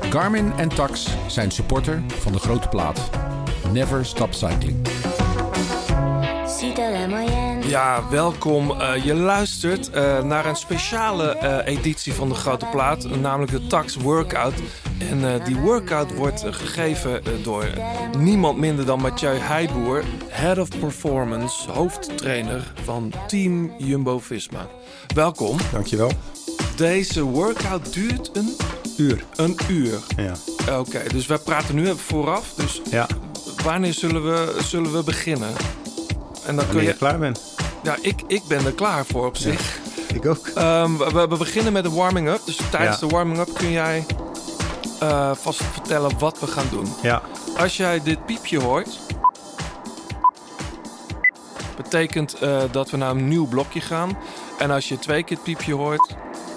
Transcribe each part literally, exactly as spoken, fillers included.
Garmin en Tacx zijn supporter van de Grote Plaat. Never stop cycling. Ja, welkom. Uh, je luistert uh, naar een speciale uh, editie van de Grote Plaat, namelijk de Tacx Workout. En uh, die workout wordt uh, gegeven uh, door niemand minder dan Mathieu Heijboer, Head of Performance, hoofdtrainer van Team Jumbo-Visma. Welkom. Dankjewel. Deze workout duurt een uur. Een uur. Ja. Oké, okay, dus wij praten nu even vooraf. Dus ja. wanneer zullen we, zullen we beginnen? En dan kun je... je klaar bent. Ja, ik, ik ben er klaar voor op zich. Ja, ik ook. Um, we, we beginnen met de warming-up. Dus tijdens ja. de warming-up kun jij uh, vast vertellen wat we gaan doen. Ja. Als jij dit piepje hoort, betekent uh, dat we naar een nieuw blokje gaan. En als je twee keer het piepje hoort,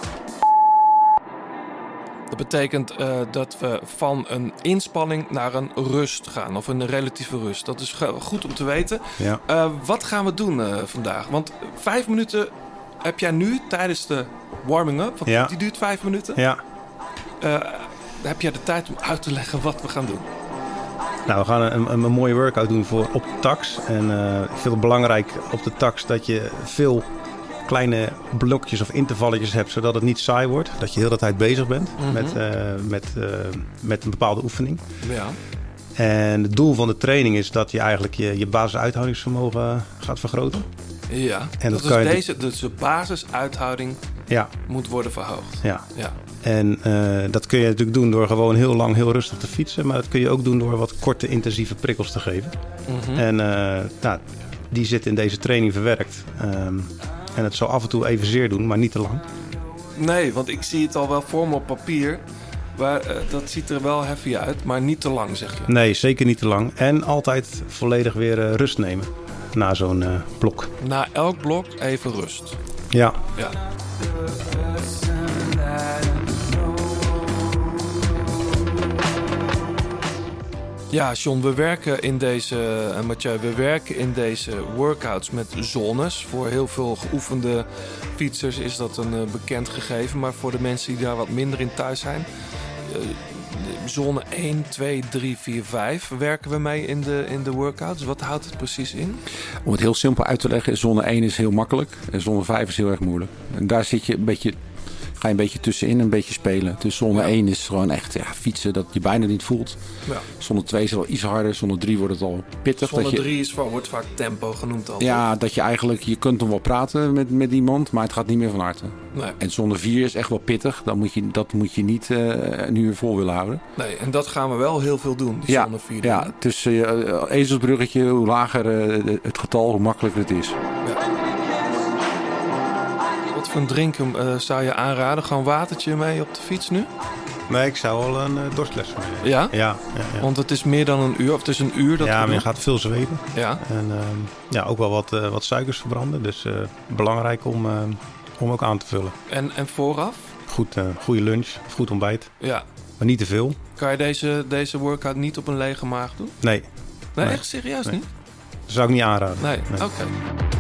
dat betekent uh, dat we van een inspanning naar een rust gaan. Of een relatieve rust. Dat is goed om te weten. Ja. Uh, wat gaan we doen uh, vandaag? Want vijf minuten heb jij nu tijdens de warming-up. Want ja. die duurt vijf minuten. Ja. Uh, heb jij de tijd om uit te leggen wat we gaan doen? Nou, we gaan een, een, een mooie workout doen voor op de Tacx. En uh, ik vind het belangrijk op de Tacx dat je veel kleine blokjes of intervalletjes hebt, zodat het niet saai wordt. Dat je heel de tijd bezig bent mm-hmm. met, uh, met, uh, met een bepaalde oefening. Ja. En het doel van de training is dat je eigenlijk je, je basisuithoudingsvermogen gaat vergroten. Ja, en dat, dat is kan deze, dus de basisuithouding ja. moet worden verhoogd. Ja. ja. En uh, dat kun je natuurlijk doen door gewoon heel lang heel rustig te fietsen. Maar dat kun je ook doen door wat korte intensieve prikkels te geven. Mm-hmm. En uh, nou, die zit in deze training verwerkt. Um, En het zal af en toe even zeer doen, maar niet te lang. Nee, want ik zie het al wel voor me op papier. Maar uh, dat ziet er wel heavy uit, maar niet te lang, zeg je. Nee, zeker niet te lang. En altijd volledig weer uh, rust nemen na zo'n uh, blok. Na elk blok even rust. Ja. Ja. Ja, John, we werken in deze, uh, Mathieu, we werken in deze workouts met zones. Voor heel veel geoefende fietsers is dat een uh, bekend gegeven. Maar voor de mensen die daar wat minder in thuis zijn, uh, zone één, twee, drie, vier, vijf werken we mee in de, in de workouts. Wat houdt het precies in? Om het heel simpel uit te leggen, zone één is heel makkelijk en zone vijf is heel erg moeilijk. En daar zit je een beetje... Ga je een beetje tussenin een beetje spelen. Dus zone ja. één is gewoon echt ja, fietsen dat je bijna niet voelt. Ja. Zone twee is wel iets harder. Zone drie wordt het al pittig. Zone dat je, drie is, wordt vaak tempo genoemd al. Ja, dat je eigenlijk... Je kunt nog wel praten met, met iemand, maar het gaat niet meer van harte. Nee. En zone vier is echt wel pittig. Dan moet je, dat moet je niet uh, een uur vol willen houden. Nee, en dat gaan we wel heel veel doen, die ja, zone vier. Ja, dus uh, ezelsbruggetje, hoe lager uh, het getal, hoe makkelijker het is. Ja. Wat voor een drinken uh, zou je aanraden? Gewoon watertje mee op de fiets nu? Nee, ik zou wel een uh, dorstles mee. Ja? Ja, ja, ja? Want het is meer dan een uur, of het is een uur dat ja, we maar doen. je gaat veel zweten. Ja. En uh, ja, ook wel wat, uh, wat suikers verbranden. Dus uh, belangrijk om, uh, om ook aan te vullen. En, en vooraf? Goed, uh, goede lunch, goed ontbijt. Ja. Maar niet te veel. Kan je deze, deze workout niet op een lege maag doen? Nee. Nee, nee. echt serieus nee. niet? Dat zou ik niet aanraden. Nee, nee. Oké. Okay.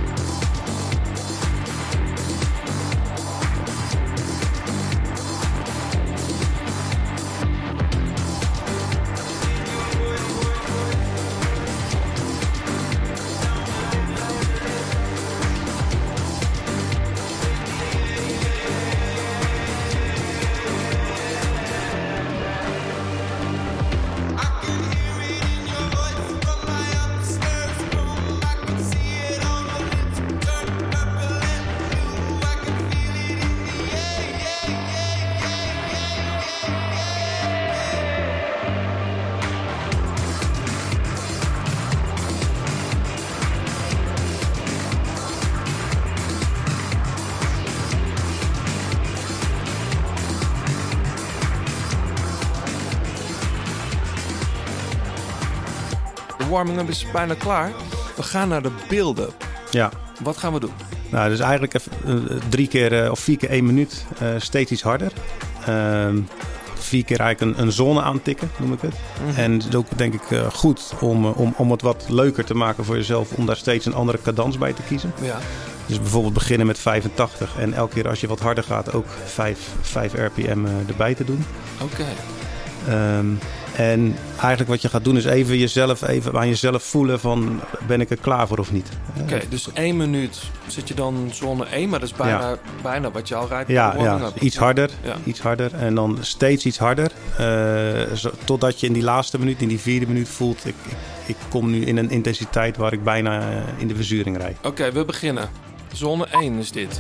warming-up is bijna klaar. We gaan naar de build-up. Ja. Wat gaan we doen? Nou, dus eigenlijk even, uh, drie keer uh, of vier keer één minuut uh, steeds iets harder. Uh, vier keer eigenlijk een, een zone aantikken, noem ik het. Mm-hmm. En het is ook denk ik uh, goed om, uh, om, om het wat leuker te maken voor jezelf, om daar steeds een andere cadans bij te kiezen. Ja. Dus bijvoorbeeld beginnen met vijfentachtig en elke keer als je wat harder gaat ook vijf, vijf R P M uh, erbij te doen. Oké. Okay. Um, en eigenlijk wat je gaat doen is even jezelf even aan jezelf voelen van ben ik er klaar voor of niet. Oké, okay, dus één minuut zit je dan zone één, maar dat is bijna, ja. bijna wat je al rijdt. Ja, ja iets harder, ja. iets harder en dan steeds iets harder. Uh, zo, totdat je in die laatste minuut, in die vierde minuut voelt, ik, ik, ik kom nu in een intensiteit waar ik bijna uh, in de verzuring rijd. Oké, okay, we beginnen. Zone één is dit.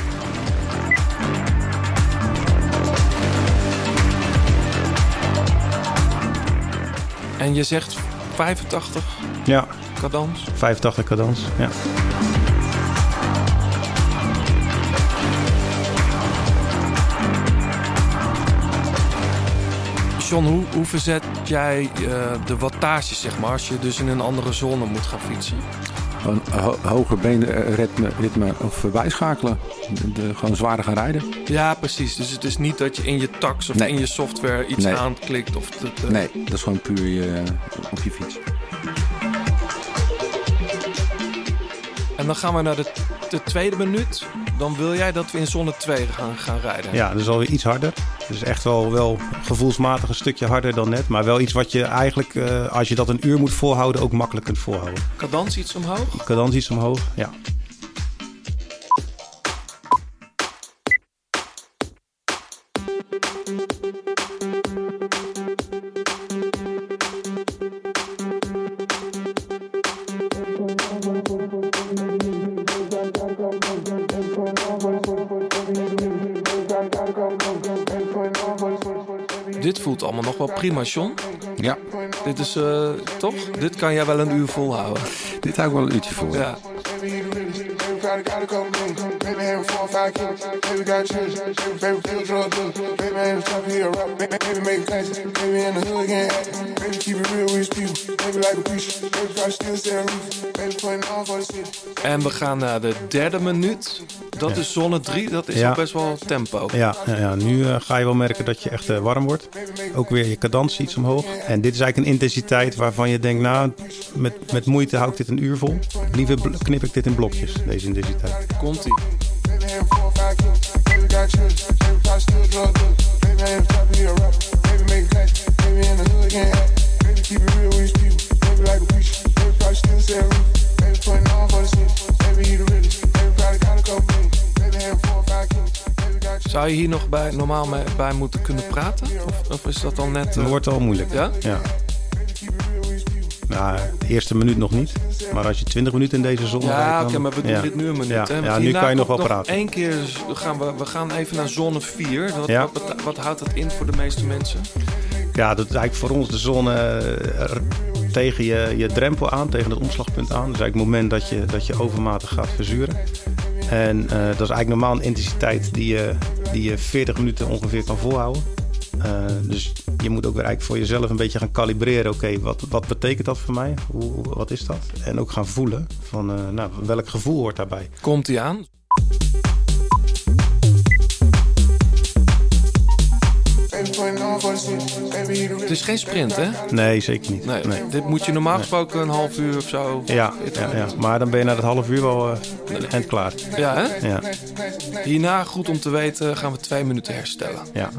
En je zegt vijfentachtig ja. cadans? vijfentachtig cadans, ja. John, hoe, hoe verzet jij uh, de wattage, zeg maar, als je dus in een andere zone moet gaan fietsen? Gewoon ho- hoger beenritme ritme of bijschakelen. De, de, gewoon zwaarder gaan rijden. Ja, precies. Dus het is niet dat je in je tax of nee. in je software iets nee. aanklikt. Of te, te... Nee, dat is gewoon puur je, op je fiets. En dan gaan we naar de, de tweede minuut. Dan wil jij dat we in zone twee gaan, gaan rijden. Ja, dus alweer iets harder. Dus echt wel, wel gevoelsmatig een stukje harder dan net. Maar wel iets wat je eigenlijk, uh, als je dat een uur moet volhouden, ook makkelijk kunt volhouden. Cadans iets omhoog? Cadans iets omhoog, ja. Dit voelt allemaal nog wel prima, John. Ja. Dit is uh, toch? Dit kan jij wel een uur volhouden. Dit hou ik wel een uurtje vol. Ja. En we gaan naar de derde minuut. Dat ja. is zone drie. Dat is ja. best wel tempo. Ja, ja, ja. nu uh, ga je wel merken dat je echt uh, warm wordt. Ook weer je cadans iets omhoog. En dit is eigenlijk een intensiteit waarvan je denkt, nou, met, met moeite hou ik dit een uur vol. Liever knip ik dit in blokjes, deze intensiteit. Komt-ie. Zou je hier nog bij, normaal mee, bij moeten kunnen praten? Of, of is dat dan net... Uh... Dat wordt al moeilijk. Ja? Ja. Nou, de eerste minuut nog niet. Maar als je twintig minuten in deze zone... Ja, oké, okay, maar we doen ja. dit nu een minuut. Ja, hè? ja nu kan je nog wel nog praten. Eén keer gaan we, we gaan even naar zone vier. Wat, ja. wat, wat houdt dat in voor de meeste mensen? Ja, dat is eigenlijk voor ons de zone uh, tegen je, je drempel aan, tegen het omslagpunt aan. Dus eigenlijk het moment dat je, dat je overmatig gaat verzuren. En uh, dat is eigenlijk normaal een intensiteit die je, die je veertig minuten ongeveer kan volhouden. Uh, dus je moet ook weer eigenlijk voor jezelf een beetje gaan kalibreren. Oké, okay, wat, wat betekent dat voor mij? Hoe, wat is dat? En ook gaan voelen van uh, nou, welk gevoel hoort daarbij. Komt ie aan? Het is geen sprint, hè? Nee, zeker niet. Nee, nee. Dit moet je normaal nee. gesproken een half uur of zo... Ja, ja, ja, maar dan ben je na het half uur wel uh, nee. eind klaar. Ja, hè? Ja. Hierna, goed om te weten, gaan we twee minuten herstellen. Ja.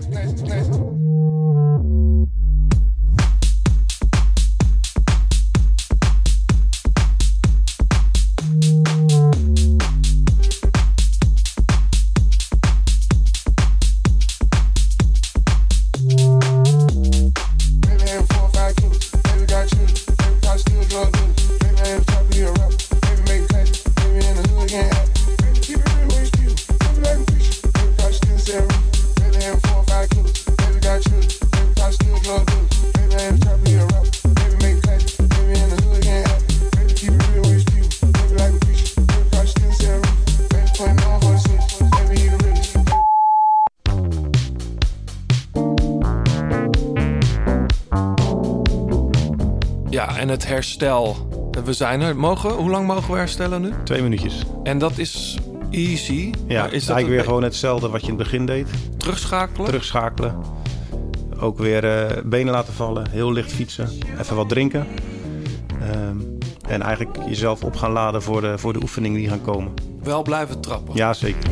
En het herstel. We zijn er. Mogen, hoe lang mogen we herstellen nu? Twee minuutjes. En dat is easy. Ja, is dat eigenlijk weer gewoon hetzelfde wat je in het begin deed. Terugschakelen? Terugschakelen. Ook weer uh, benen laten vallen. Heel licht fietsen. Even wat drinken. Um, en eigenlijk jezelf op gaan laden voor de, voor de oefeningen die gaan komen. Wel blijven trappen. Ja, zeker.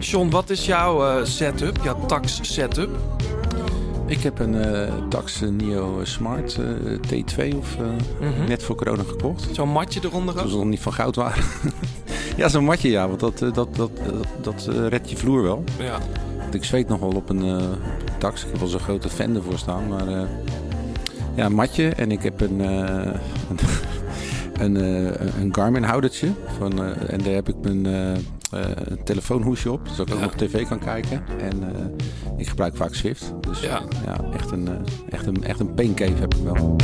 John, wat is jouw uh, setup, jouw tax setup? Ik heb een uh, Tax Neo Smart uh, T twee of uh, mm-hmm. net voor corona gekocht. Zo'n matje eronder ook? Dat ze nog niet van goud waren. Ja, zo'n matje, ja. Want dat, dat, dat, dat, dat uh, redt je vloer wel. Ja. Ik zweet nog wel op een uh, tax. Ik heb wel zo'n grote fan ervoor staan. Maar uh, ja, een matje. En ik heb een, uh, een, een, uh, een Garmin houdertje. Van, uh, en daar heb ik mijn uh, uh, telefoonhoesje op. Zodat ik ook ja. op tv kan kijken. En uh, ik gebruik vaak Zwift. Dus ja, uh, ja echt, een, uh, echt, een, echt een paincave heb ik wel.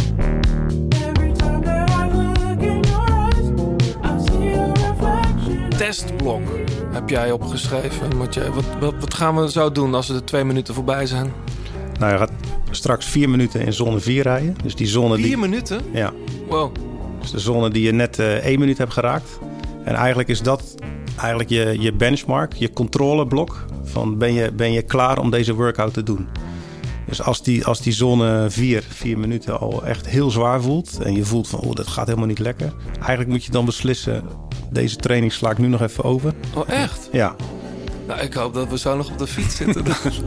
Testblok heb jij opgeschreven, Mathieu. Wat, wat, wat gaan we zo doen als we de twee minuten voorbij zijn? Nou, je gaat straks vier minuten in zone vier rijden. Dus die zone vier die... minuten? Ja. Wow. Dus de zone die je net uh, één minuut hebt geraakt. En eigenlijk is dat eigenlijk je, je benchmark, je controleblok. Van ben je, ben je klaar om deze workout te doen? Dus als die, als die zone vier, vier minuten al echt heel zwaar voelt... en je voelt van, oh, dat gaat helemaal niet lekker... eigenlijk moet je dan beslissen... deze training sla ik nu nog even over. Oh, echt? Ja. Nou, ik hoop dat we zo nog op de fiets zitten.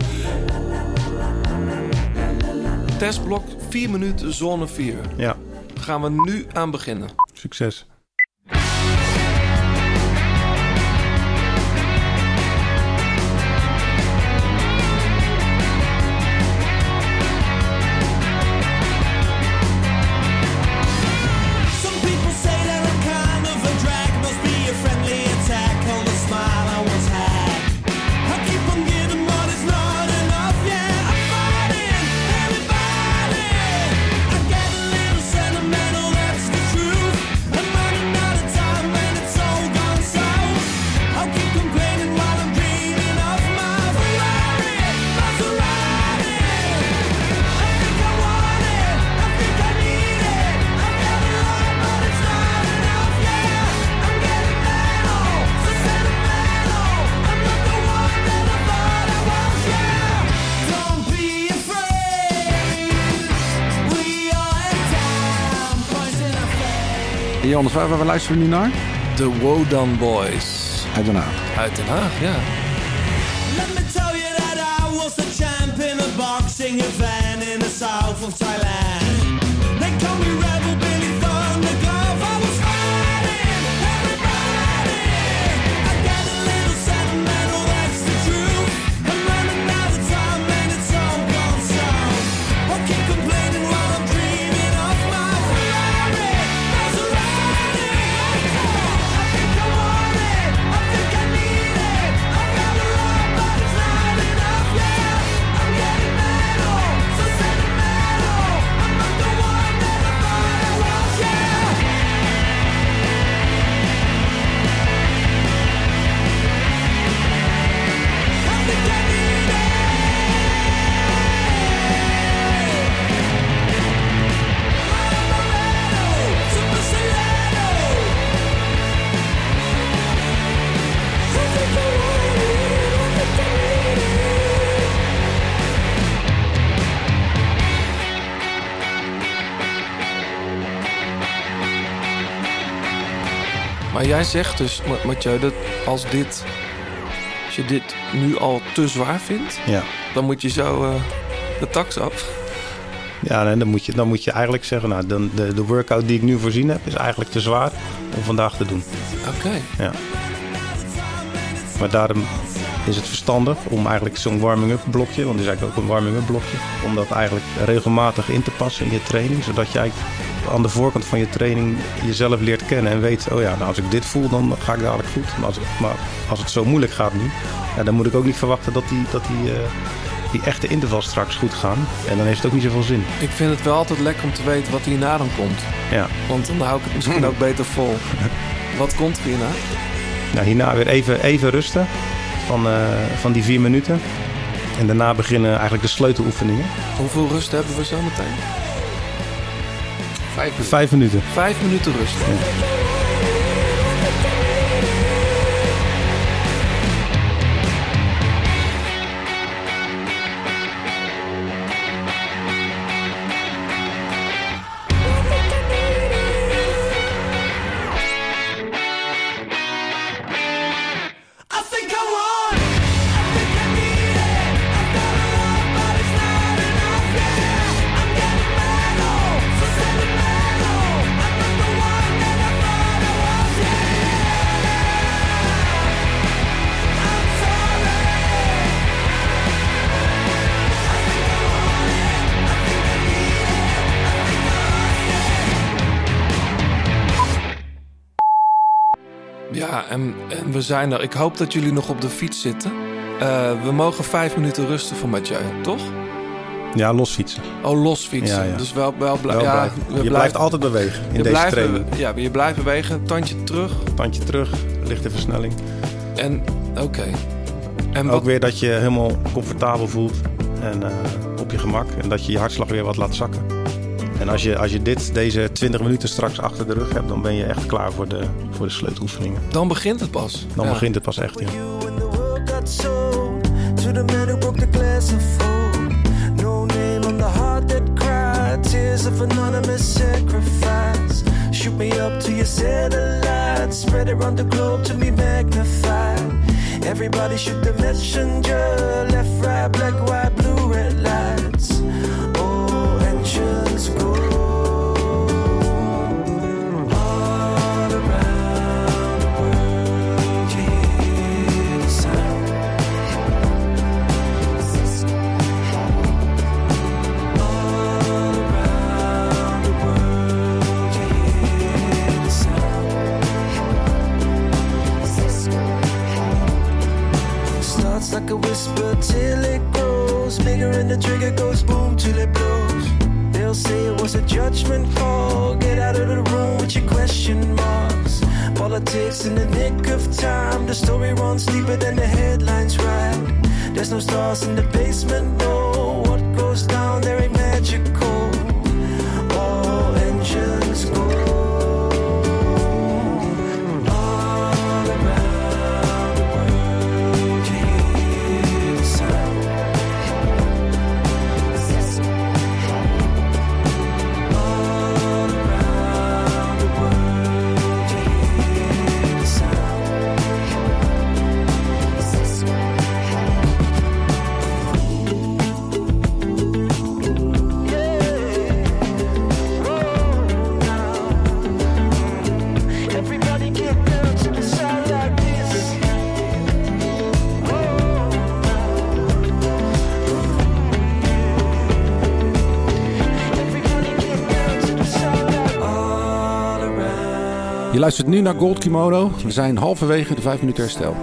Testblok, vier minuten, zone vier. Ja. Daar gaan we nu aan beginnen. Succes. Jonas, waar, waar luisteren we nu naar? De Wodan Boys. Uit Den Haag. Uit Den Haag, ja. Let me tell you that I was the champ in a boxing event in the south of Thailand. They call me Rebel Billy Thunder Glove. I was fighting everybody. I got a little sentimental, that's the truth. I'm running out of time and it's all gone south. I keep complaining while I'm dreaming of my Ferrari. Maserati. I think I want it. I think I need it. I've got a lot, but it's not enough. Yeah, I'm getting metal, so sentimental. I'm not the one that I thought I was. Yeah. I think I need it. Amaretto, super stiletto. I think I want it. I think I need it. Maar jij zegt dus, Ma- Mathieu, dat als dit... Als je dit nu al te zwaar vindt... Ja. dan moet je zo uh, de tax af. Ja, en dan moet je, dan moet je eigenlijk zeggen... nou, dan de, de workout die ik nu voorzien heb... is eigenlijk te zwaar om vandaag te doen. Oké. Okay. Ja. Maar daarom is het verstandig om eigenlijk zo'n warming-up blokje... want het is eigenlijk ook een warming-up blokje... om dat eigenlijk regelmatig in te passen in je training... zodat je eigenlijk aan de voorkant van je training jezelf leert kennen... en weet, oh ja, nou, als ik dit voel, dan ga ik dadelijk goed. Maar als, ik, maar als het zo moeilijk gaat nu... Ja, dan moet ik ook niet verwachten dat die, dat die, uh, die echte intervals straks goed gaan. En dan heeft het ook niet zoveel zin. Ik vind het wel altijd lekker om te weten wat hierna dan komt. Ja. Want dan hou ik het misschien ook beter vol. Wat komt er hierna? Nou, hierna weer even, even rusten van, uh, van die vier minuten. En daarna beginnen eigenlijk de sleuteloefeningen. Hoeveel rust hebben we zo meteen? Vijf minuten. Vijf minuten. Vijf minuten rust. Ja. I think I want Ja, en, en we zijn er. Ik hoop dat jullie nog op de fiets zitten. Uh, we mogen vijf minuten rusten voor Mathieu, toch? Ja, los fietsen. Oh, los fietsen. Ja, ja. Dus wel, wel, bl- wel ja, blijven. Je blijft, blijft altijd bewegen in je deze blijft, training. Ja, je blijft bewegen. Tandje terug. Tandje terug, lichte versnelling. En, oké. Okay. En ook wat... weer dat je helemaal comfortabel voelt en uh, op je gemak. En dat je je hartslag weer wat laat zakken. En als je, als je dit, deze twintig minuten straks achter de rug hebt, dan ben je echt klaar voor de, voor de sleuteloefeningen. Dan begint het pas. Dan ja. begint het pas echt, ja. To the man who broke the glass of food. No name on the heart that cried. Tears of anonymous sacrifice. Shoot me up to your satellite. Spread around the globe to be magnified. Everybody shoot the messenger. Left, right, black, white, blue, red lights. Oh, engines go. Like a whisper till it grows bigger and the trigger goes boom till it blows. They'll say it was a judgment call. Get out of the room with your question marks. Politics in the nick of time. The story runs deeper than the headlines write. There's no stars in the basement, no. What goes down there ain't magical. All engines go. Je luistert nu naar Gold Kimono. We zijn halverwege de vijf minuten herstel.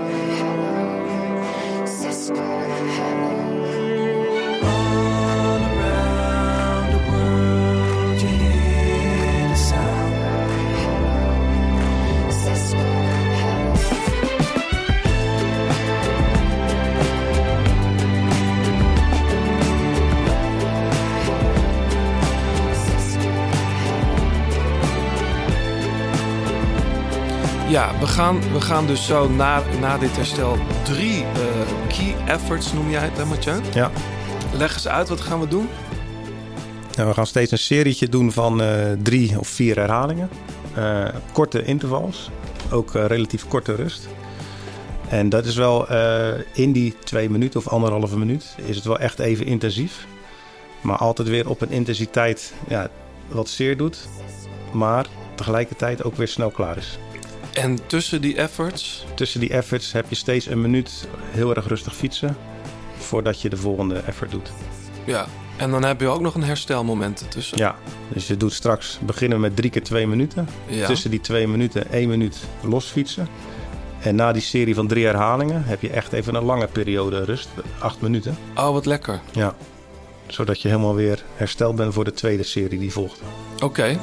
Ja, we gaan, we gaan dus zo na, na dit herstel drie uh, key efforts, noem jij het, hè, Mathieu? Ja. Leg eens uit, wat gaan we doen? Nou, we gaan steeds een serietje doen van uh, drie of vier herhalingen. Uh, korte intervals, ook uh, relatief korte rust. En dat is wel uh, in die twee minuten of anderhalve minuut is het wel echt even intensief. Maar altijd weer op een intensiteit ja, wat zeer doet, maar tegelijkertijd ook weer snel klaar is. En tussen die efforts? Tussen die efforts heb je steeds een minuut heel erg rustig fietsen voordat je de volgende effort doet. Ja, en dan heb je ook nog een herstelmoment ertussen. Ja, dus je doet straks beginnen met drie keer twee minuten. Ja. Tussen die twee minuten één minuut los fietsen. En na die serie van drie herhalingen heb je echt even een lange periode rust, acht minuten. Oh, wat lekker. Ja, zodat je helemaal weer hersteld bent voor de tweede serie die volgt. Oké. Okay.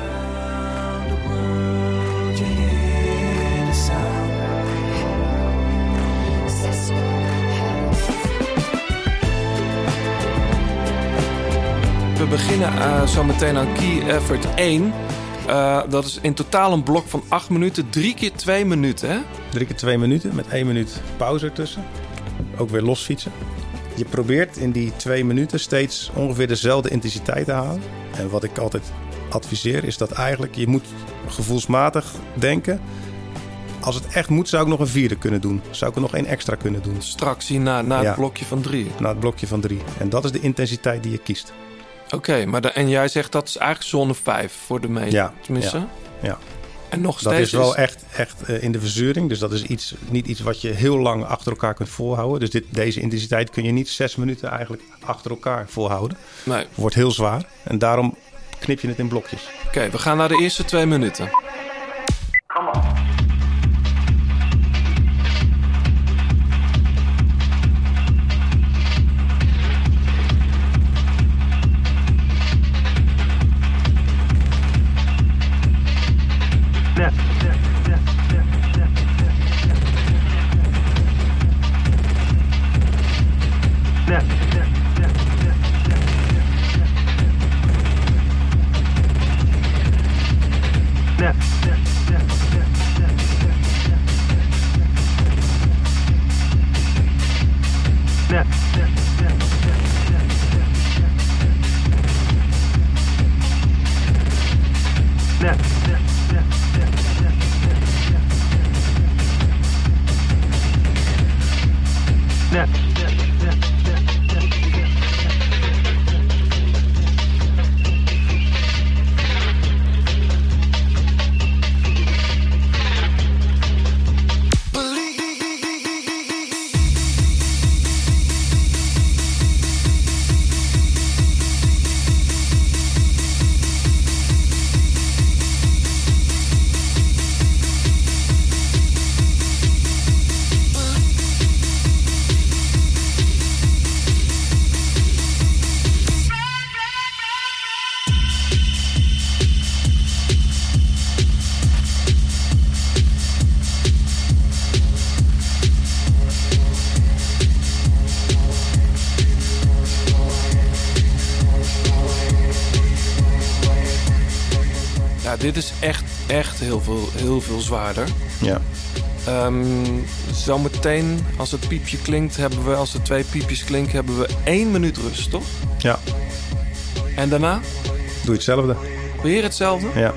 We beginnen uh, zo meteen aan key effort één. Uh, dat is in totaal een blok van acht minuten. Drie keer twee minuten, hè? Drie keer twee minuten met één minuut pauze ertussen. Ook weer los fietsen. Je probeert in die twee minuten steeds ongeveer dezelfde intensiteit te halen. En wat ik altijd adviseer is dat eigenlijk je moet gevoelsmatig denken. Als het echt moet zou ik nog een vierde kunnen doen. Zou ik er nog één extra kunnen doen. Straks hier na, na het ja. blokje van drie. Na het blokje van drie. En dat is de intensiteit die je kiest. Oké, okay, maar de, en jij zegt dat is eigenlijk zone vijf voor de meeste. Ja, tenminste. Ja, ja. En nog dat steeds is wel is... echt, echt uh, in de verzuring. Dus dat is iets, niet iets wat je heel lang achter elkaar kunt volhouden. Dus dit, deze intensiteit kun je niet zes minuten eigenlijk achter elkaar volhouden. Nee. Wordt heel zwaar. En daarom knip je het in blokjes. Oké, okay, we gaan naar de eerste twee minuten. Come on. Dit is echt, echt heel veel, heel veel zwaarder. Ja. Um, zometeen, als het piepje klinkt, hebben we, als de twee piepjes klinken, hebben we één minuut rust, toch? Ja. En daarna? Doe je hetzelfde. Weer hetzelfde? Ja.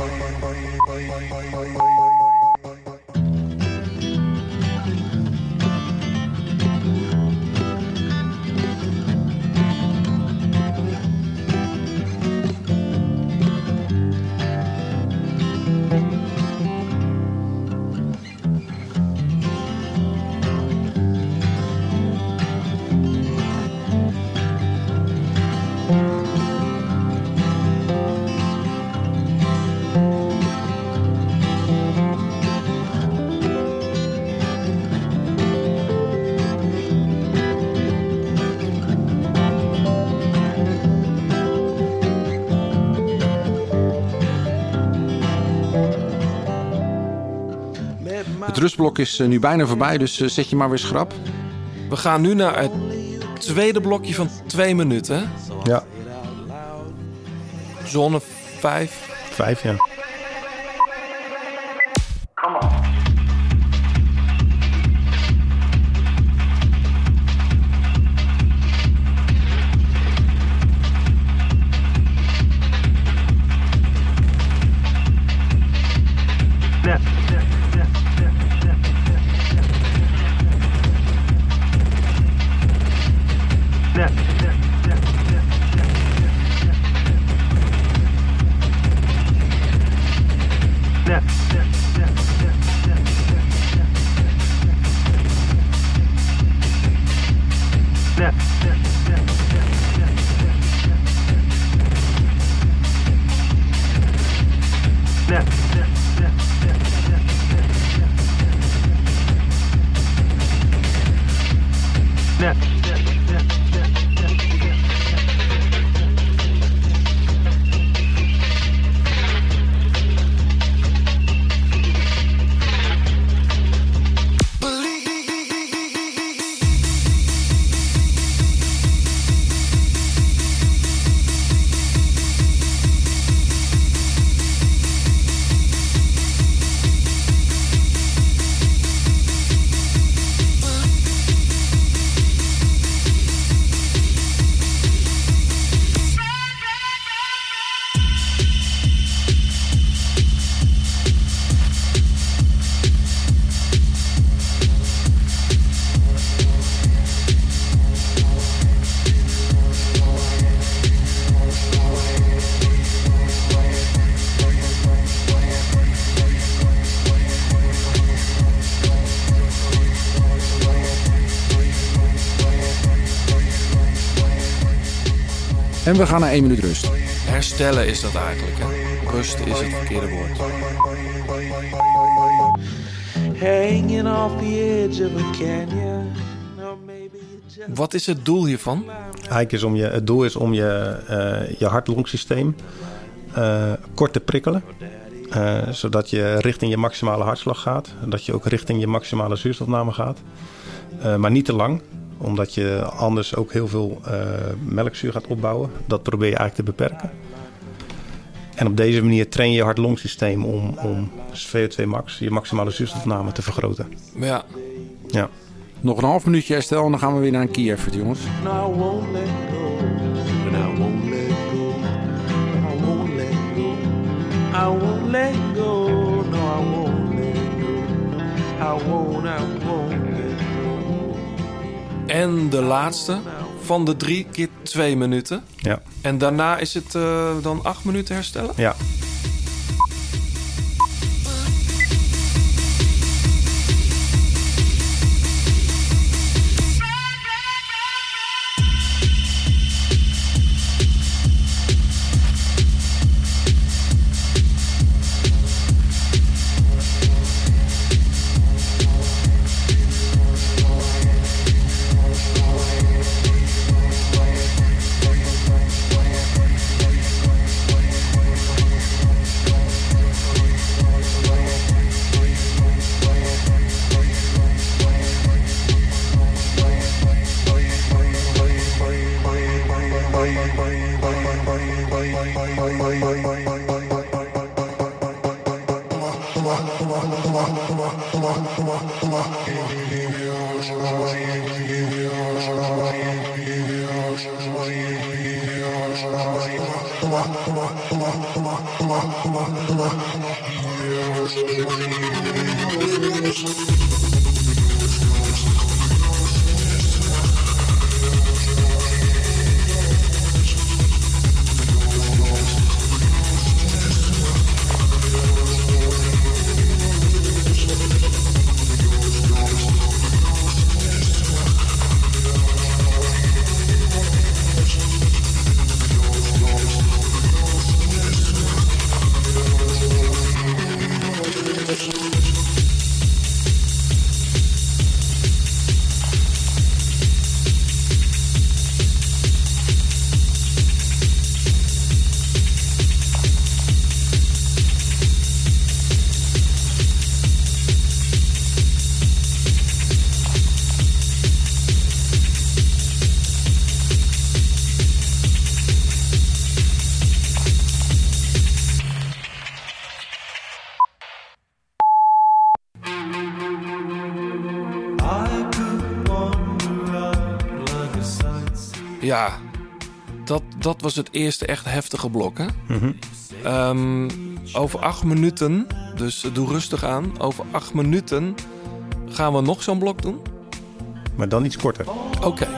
Het rustblok is nu bijna voorbij, dus zet je maar weer schrap. We gaan nu naar het tweede blokje van twee minuten. Ja. Zone vijf. Vijf, ja. En we gaan naar één minuut rust. Herstellen is dat eigenlijk, hè? Rust is het verkeerde woord. Hanging off the edge of a canyon. Or maybe just... Wat is het doel hiervan? Eigenlijk is om je, het doel is om je, uh, je hart-longsysteem uh, kort te prikkelen. Uh, Uh, zodat je richting je maximale hartslag gaat. Dat je ook richting je maximale zuurstofopname gaat. Uh, maar niet te lang. Omdat je anders ook heel veel uh, melkzuur gaat opbouwen. Dat probeer je eigenlijk te beperken. En op deze manier train je je hart-longsysteem om, om V O twee max, je maximale zuurstofopname, te vergroten. Ja. Ja. Nog een half minuutje herstel en dan gaan we weer naar een key effort, jongens. No, I won't let go. And I won't let go. I won't let go. I won't let go. No, I won't let go. I won't, I won't let go. En de laatste van de drie keer twee minuten. Ja. En daarna is het uh, dan acht minuten herstellen? Ja. Ja, dat, dat was het eerste echt heftige blok, hè? Mm-hmm. Um, over acht minuten, dus doe rustig aan. Over acht minuten gaan we nog zo'n blok doen. Maar dan iets korter. Oké. Okay.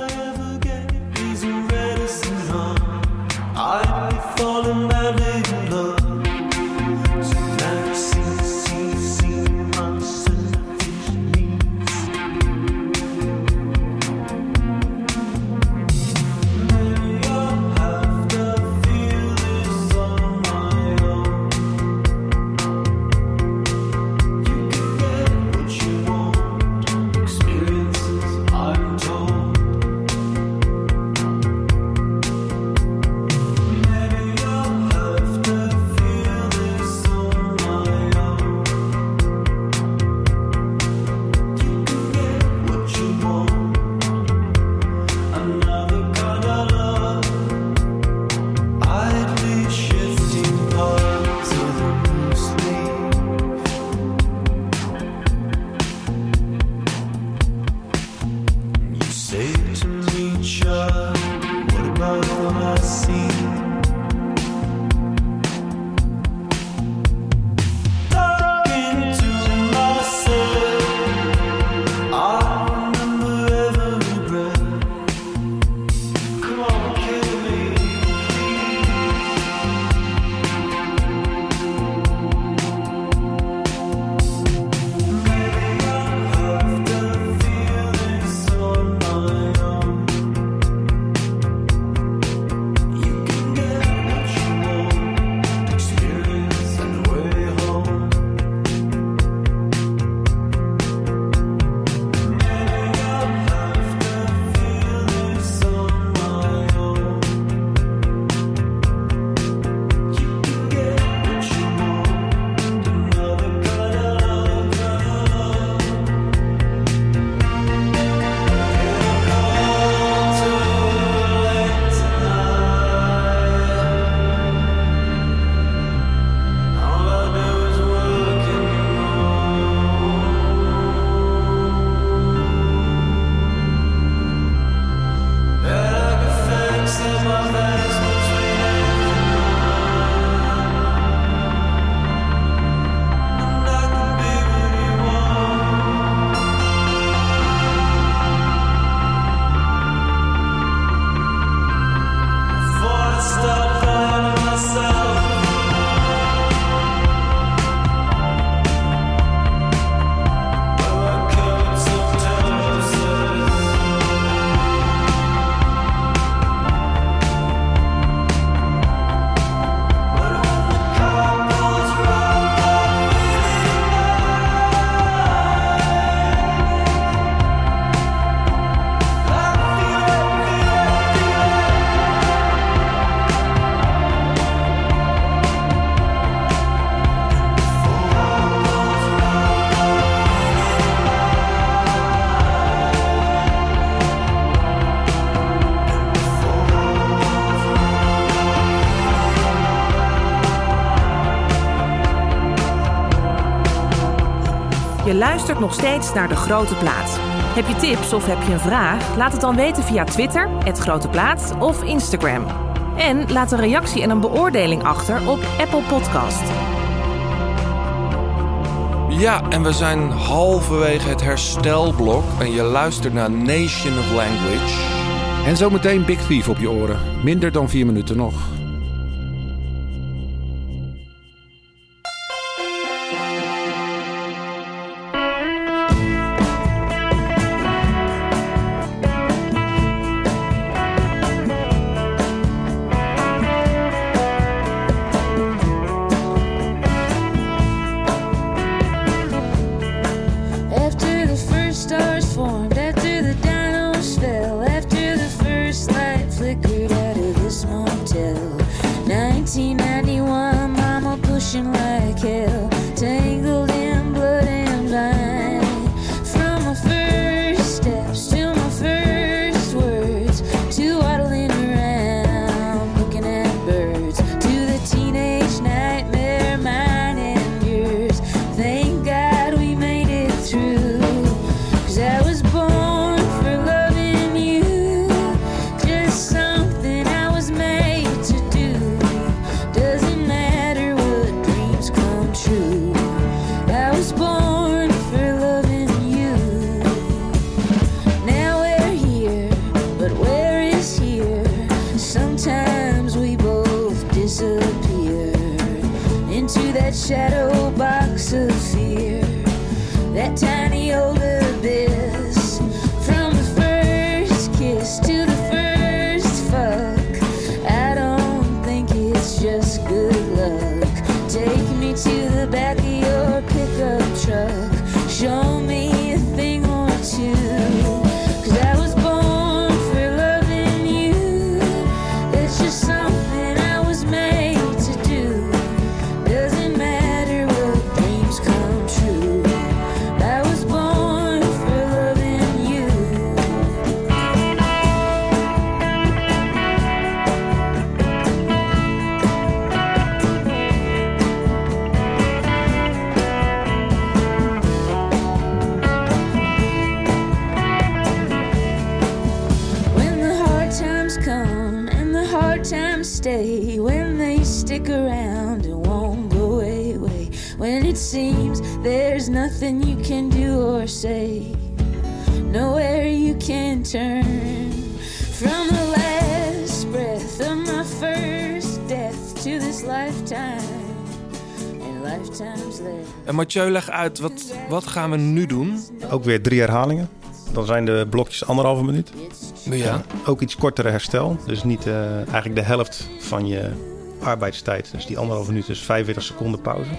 Je luistert nog steeds naar De Grote Plaat. Heb je tips of heb je een vraag? Laat het dan weten via Twitter, het Grote Plaat of Instagram. En laat een reactie en een beoordeling achter op Apple Podcast. Ja, en we zijn halverwege het herstelblok en je luistert naar Nation of Language. En zometeen Big Thief op je oren. Minder dan vier minuten nog. Nothing you can do or say, nowhere you can turn. From the last breath of my first death to this lifetime and lifetimes there. En Mathieu, leg uit, wat, wat gaan we nu doen? Ook weer drie herhalingen. Dan zijn de blokjes anderhalve minuut. Ja. Ja, ook iets kortere herstel. Dus niet uh, eigenlijk de helft van je arbeidstijd. Dus die anderhalve minuut is vijfenveertig seconden pauze.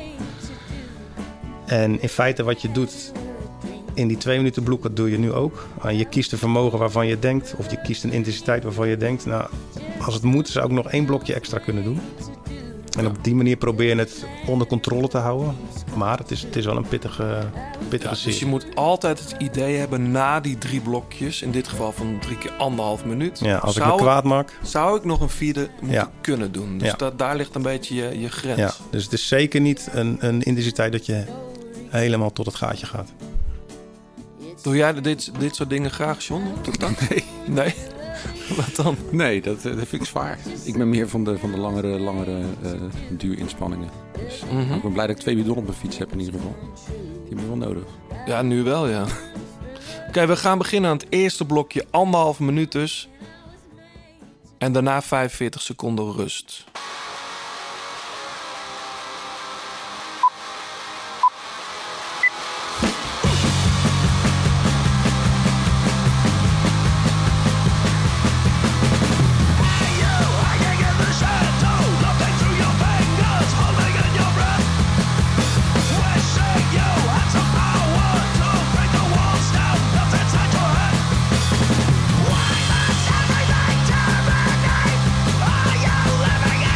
En in feite wat je doet in die twee minuten blok, dat doe je nu ook. Je kiest een vermogen waarvan je denkt, of je kiest een intensiteit waarvan je denkt, nou, als het moet zou ik nog één blokje extra kunnen doen. En op die manier probeer je het onder controle te houden. Maar het is, het is wel een pittige, pittige ja, serie. Dus je moet altijd het idee hebben na die drie blokjes, in dit geval van drie keer anderhalf minuut. Ja, als zou ik me kwaad maak. Zou ik nog een vierde moeten ja. kunnen doen. Dus ja. dat, daar ligt een beetje je, je grens. Ja, dus het is zeker niet een, een intensiteit dat je helemaal tot het gaatje gaat. Doe jij dit, dit soort dingen graag, John? Nee. Nee? Wat dan? Nee, dat, dat vind ik zwaar. Ik ben meer van de, van de langere, langere uh, duurinspanningen. Dus mm-hmm. Ik ben blij dat ik twee bidon op mijn fiets heb in ieder geval. Die heb je wel nodig. Ja, nu wel, ja. Oké, okay, we gaan beginnen aan het eerste blokje. Anderhalf minuut dus. En daarna vijfenveertig seconden rust. Living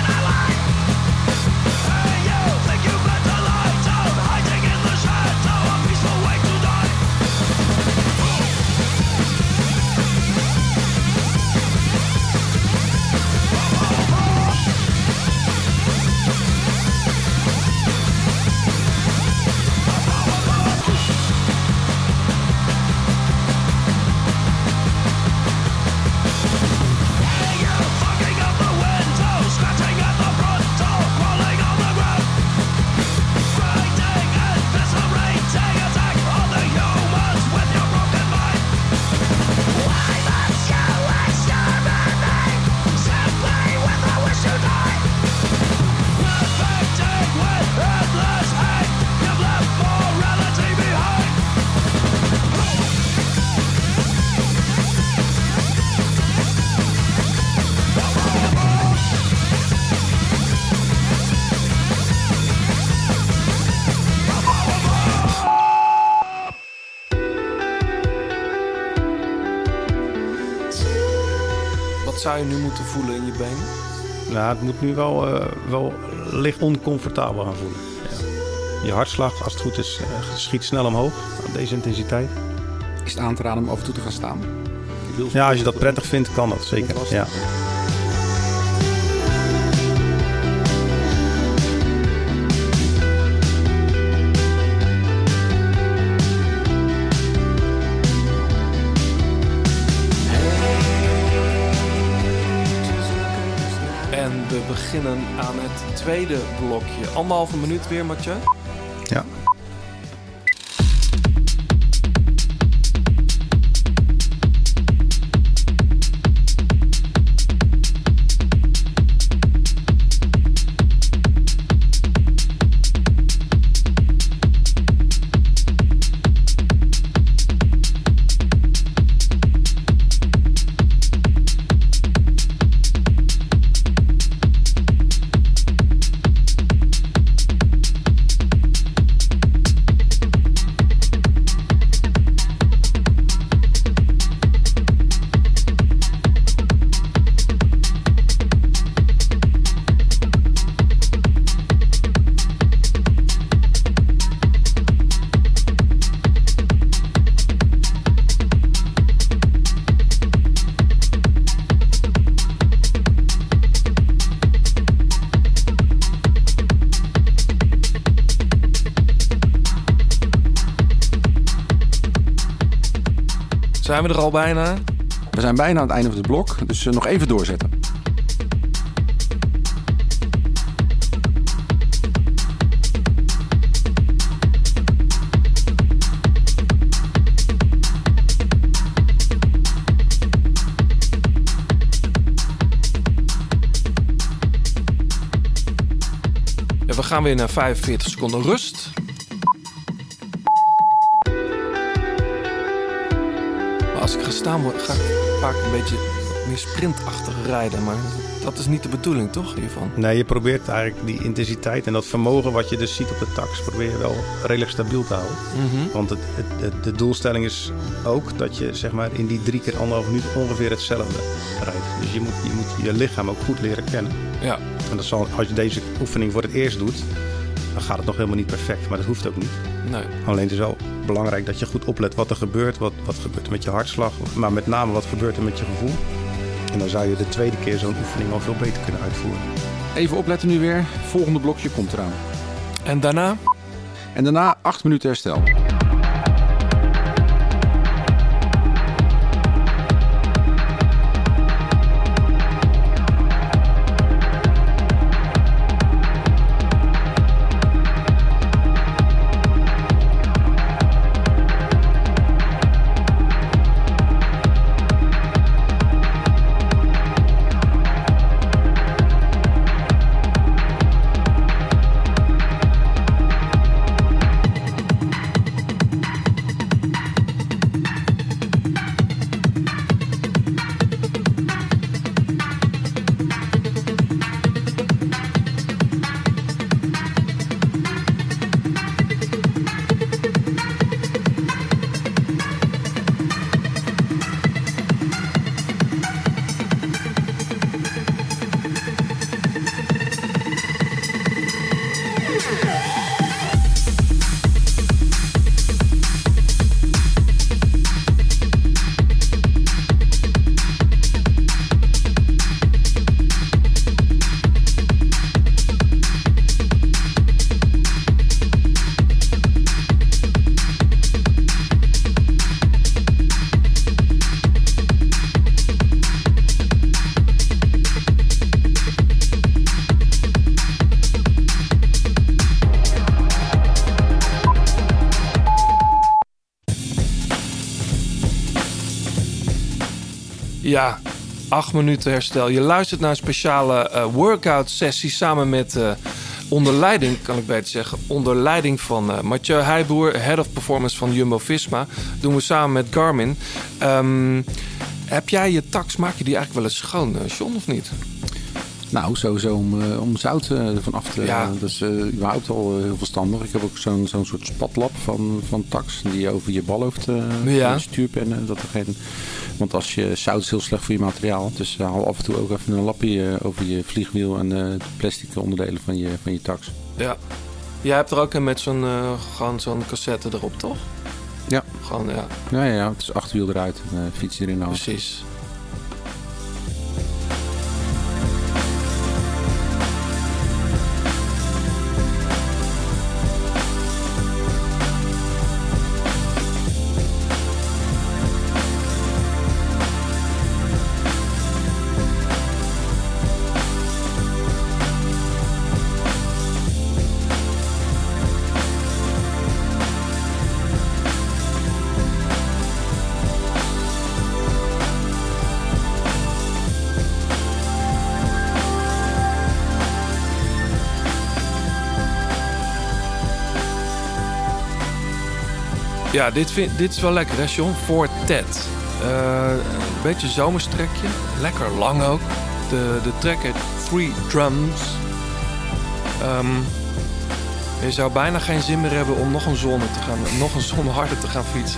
zou je nu moeten voelen in je benen? Nou, het moet nu wel, uh, wel licht oncomfortabel gaan voelen. Ja. Je hartslag, als het goed is, uh, schiet snel omhoog op deze intensiteit. Is het aan te raden om af en toe te gaan staan? Ja, als je dat prettig vindt, kan dat zeker. Ja. En we beginnen aan het tweede blokje. Anderhalve minuut weer, Mathieu. Ja. Zijn we er al bijna? We zijn bijna aan het einde van het blok, dus uh, nog even doorzetten. Ja, we gaan weer naar vijfenveertig seconden rust. Als ik ga staan word, ga ik vaak een beetje meer sprintachtig rijden. Maar dat is niet de bedoeling, toch, hiervan? Nee, je probeert eigenlijk die intensiteit en dat vermogen wat je dus ziet op de tax, probeer je wel redelijk stabiel te houden. Mm-hmm. Want het, het, het, de doelstelling is ook dat je zeg maar, in die drie keer anderhalf minuut ongeveer hetzelfde rijdt. Dus je moet, je moet je lichaam ook goed leren kennen. Ja. En dat zal, als je deze oefening voor het eerst doet, dan gaat het nog helemaal niet perfect. Maar dat hoeft ook niet. Nee. Alleen het is wel belangrijk dat je goed oplet wat er gebeurt. Wat, wat gebeurt er met je hartslag. Maar met name wat gebeurt er met je gevoel. En dan zou je de tweede keer zo'n oefening al veel beter kunnen uitvoeren. Even opletten nu weer. Volgende blokje komt eraan. En daarna? En daarna acht minuten herstel. Ja, acht minuten herstel. Je luistert naar een speciale uh, workout sessie samen met, uh, onder leiding, kan ik beter zeggen, onder leiding van uh, Mathieu Heijboer, Head of Performance van Jumbo-Visma. Doen we samen met Garmin. Um, heb jij je tax, maak je die eigenlijk wel eens schoon, uh, John, of niet? Nou, sowieso om, uh, om zout uh, ervan af te... Ja. Dat is uh, überhaupt al uh, heel verstandig. Ik heb ook zo'n, zo'n soort spatlap van, van Tax die je over je bal hoeft uh, ja. stuurpennen. Dat er geen... Want als je zout is heel slecht voor je materiaal. Dus uh, haal af en toe ook even een lapje uh, over je vliegwiel en uh, de plastic onderdelen van je, van je Tax. Ja. Jij hebt er ook een met zo'n, uh, gewoon zo'n cassette erop, toch? Ja. Gewoon, ja. Ja, ja, ja. Het is achterwiel eruit en uh, fiets erin houden. Precies. Ja, dit, vind, dit is wel lekker, hè, John? Voor Ted. Uh, een beetje zomerstrekje. Lekker lang ook. De, de track heet Free Drums. Um, je zou bijna geen zin meer hebben om nog een zone te gaan, nog een zone harder te gaan fietsen.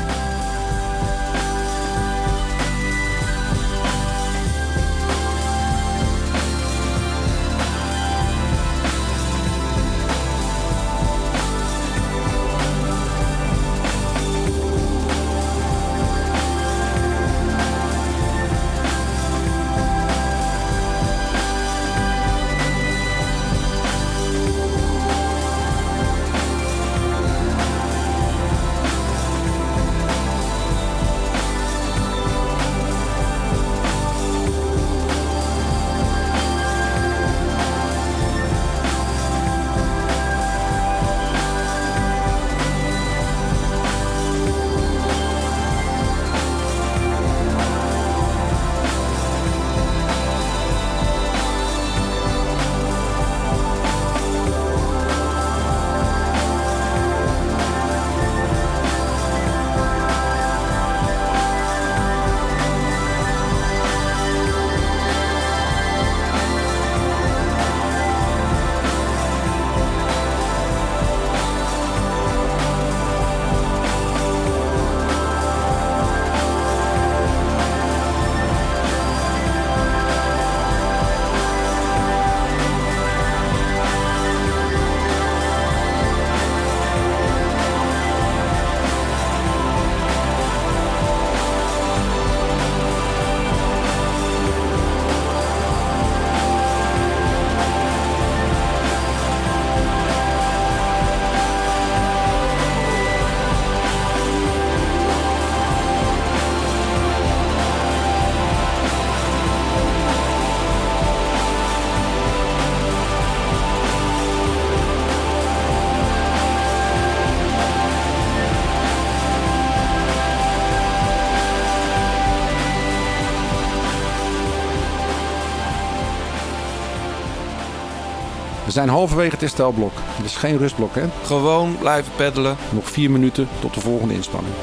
We zijn halverwege het herstelblok. Het is geen rustblok, hè? Gewoon blijven peddelen. Nog vier minuten tot de volgende inspanning.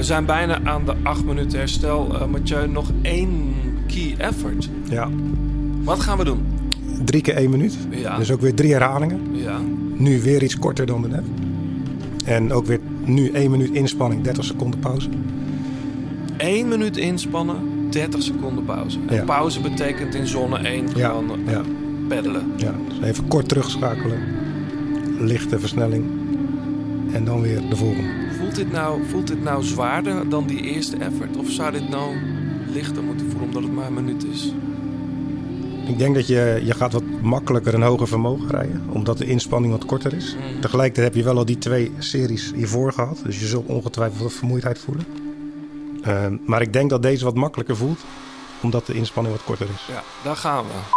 zijn bijna aan de acht minuten herstel. Uh, Mathieu, nog één key effort. Ja. Wat gaan we doen? Drie keer één minuut. Ja. Dus ook weer drie herhalingen. Ja. Nu weer iets korter dan net. En ook weer nu één minuut inspanning, dertig seconden pauze. Eén minuut inspannen, dertig seconden pauze. En Ja. pauze betekent in zone één Ja. gewoon Ja. peddelen. Ja, dus even kort terugschakelen. Lichte versnelling. En dan weer de volgende. Voelt dit, nou, voelt dit nou zwaarder dan die eerste effort? Of zou dit nou lichter moeten voelen omdat het maar een minuut is? Ik denk dat je, je gaat wat makkelijker een hoger vermogen rijden. Omdat de inspanning wat korter is. Mm. Tegelijkertijd heb je wel al die twee series hiervoor gehad. Dus je zult ongetwijfeld wat vermoeidheid voelen. Uh, maar ik denk dat deze wat makkelijker voelt. Omdat de inspanning wat korter is. Ja, daar gaan we.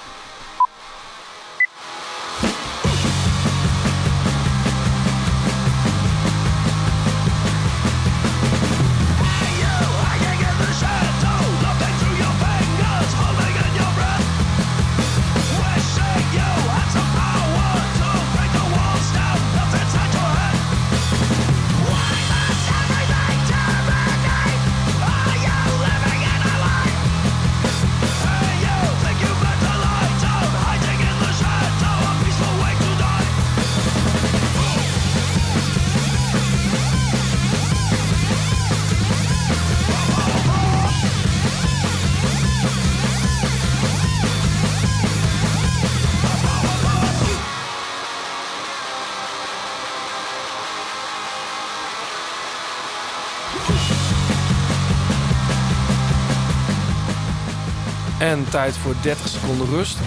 En tijd voor dertig seconden rust.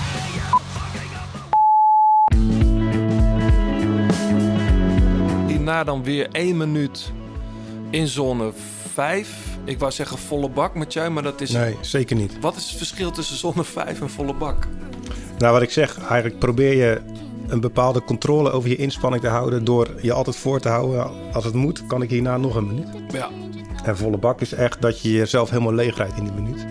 Hierna dan weer één minuut in zone vijf. Ik wou zeggen volle bak, Mathieu, maar dat is... Nee, zeker niet. Wat is het verschil tussen zone vijf en volle bak? Nou, wat ik zeg, eigenlijk probeer je een bepaalde controle over je inspanning te houden door je altijd voor te houden. Als het moet, kan ik hierna nog een minuut. Ja. En volle bak is echt dat je jezelf helemaal leeg rijdt in die minuut.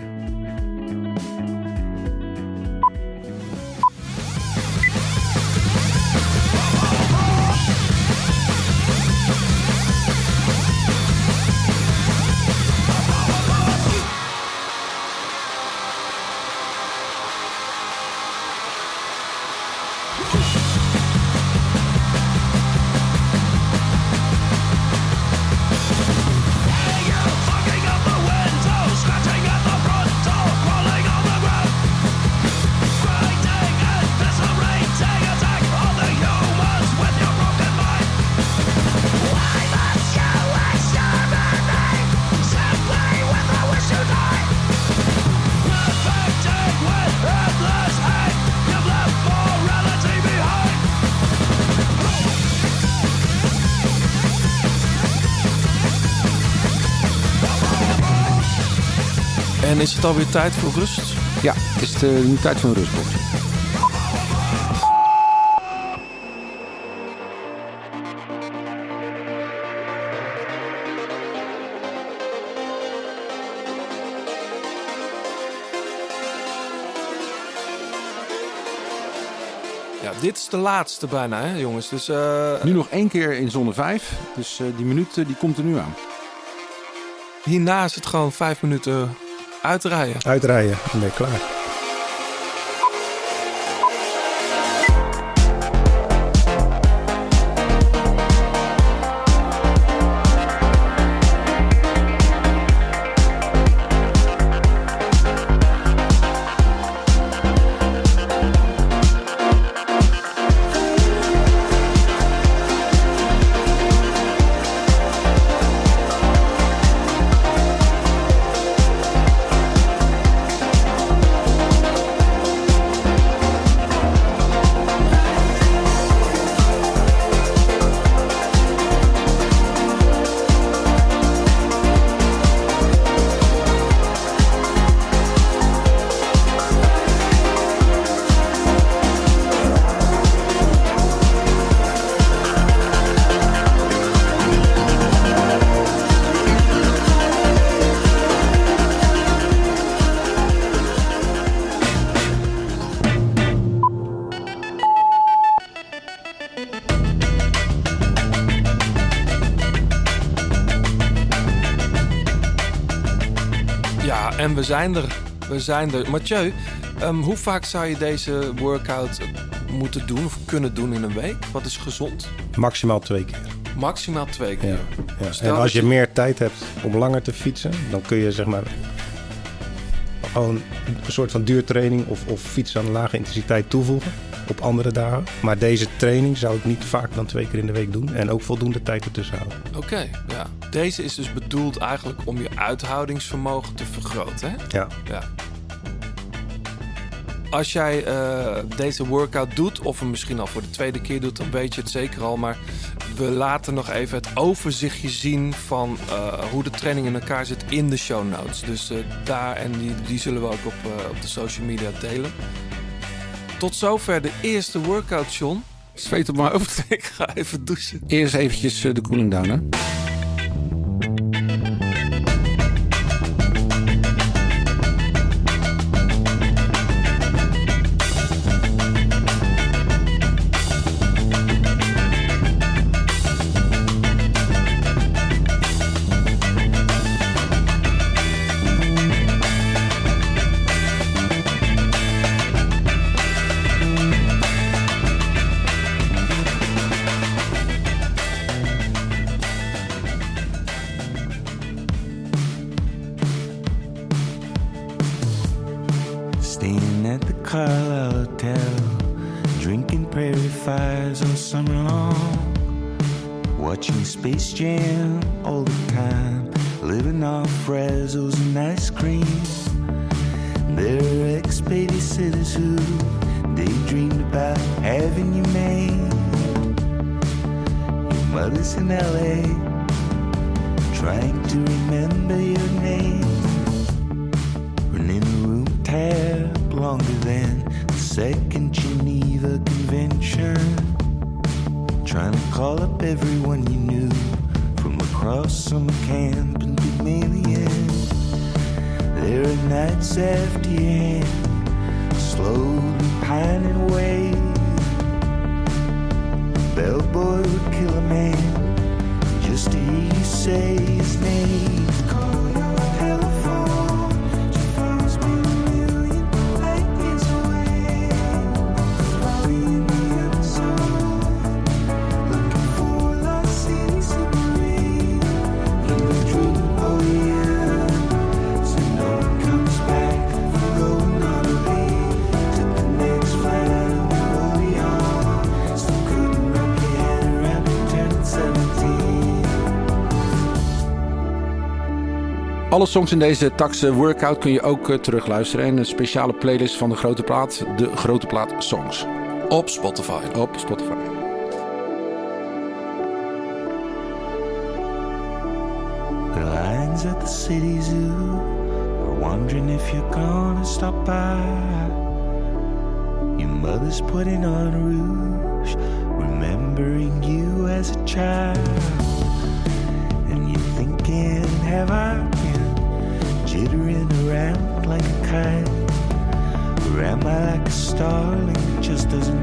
En is het alweer tijd voor rust? Ja, het is de, nu tijd voor een rustbox. Ja, dit is de laatste bijna, hè, jongens. Dus, uh... Nu nog één keer in zone vijf. Dus uh, die minuut uh, die komt er nu aan. Hierna is het gewoon vijf minuten uitrijden. Uitrijden, dan ben je klaar. En we zijn er. We zijn er. Mathieu, um, hoe vaak zou je deze workout moeten doen of kunnen doen in een week? Wat is gezond? Maximaal twee keer. Maximaal twee keer. Ja, ja. Stel En als je dat meer tijd hebt om langer te fietsen, dan kun je zeg maar gewoon een soort van duurtraining of, of fietsen aan lage intensiteit toevoegen op andere dagen. Maar deze training zou ik niet vaker dan twee keer in de week doen en ook voldoende tijd ertussen houden. Oké, okay, ja. Deze is dus bedoeld eigenlijk om je uithoudingsvermogen te vergroten, hè? Ja. Ja. Als jij uh, deze workout doet, of hem misschien al voor de tweede keer doet, dan weet je het zeker al. Maar we laten nog even het overzichtje zien van uh, hoe de training in elkaar zit in de show notes. Dus uh, daar, en die, die zullen we ook op, uh, op de social media delen. Tot zover de eerste workout, John. Zweet op mijn hoofd. Ik ga even douchen. Eerst eventjes uh, de cooling down, hè? Staying at the Carlisle Hotel, drinking prairie fires all summer long, watching Space Jam all the time, living off razzles and ice cream. There are ex-babysitters who daydreamed about having you made. Your mother's in L A, trying to remember your name. Running a room tab longer than the Second Geneva Convention, trying to call up everyone you knew from across summer camp and Pygmalion. There are nights after your hand slowly pining away. The bellboy would kill a man just to hear you say his name. Call your telephone, your phone's been a million light years away. Probably in the other side, looking for lost cities in the rain. In the dream, oh yeah, so no one comes back from going on a way. Took the next flight out of the Orient, still couldn't wrap your head around it, turning seventeen. Alle songs in deze Tax workout kun je ook uh, terugluisteren. En een speciale playlist van de Grote Plaat, de Grote Plaat Songs. Op Spotify. Op Spotify. The lines at the city zoo are wondering if you're gonna stop by. Your mother's putting on rouge, remembering you as a child. And you're thinking, have I been jittering around like a kite? Or am I like a starling that just doesn't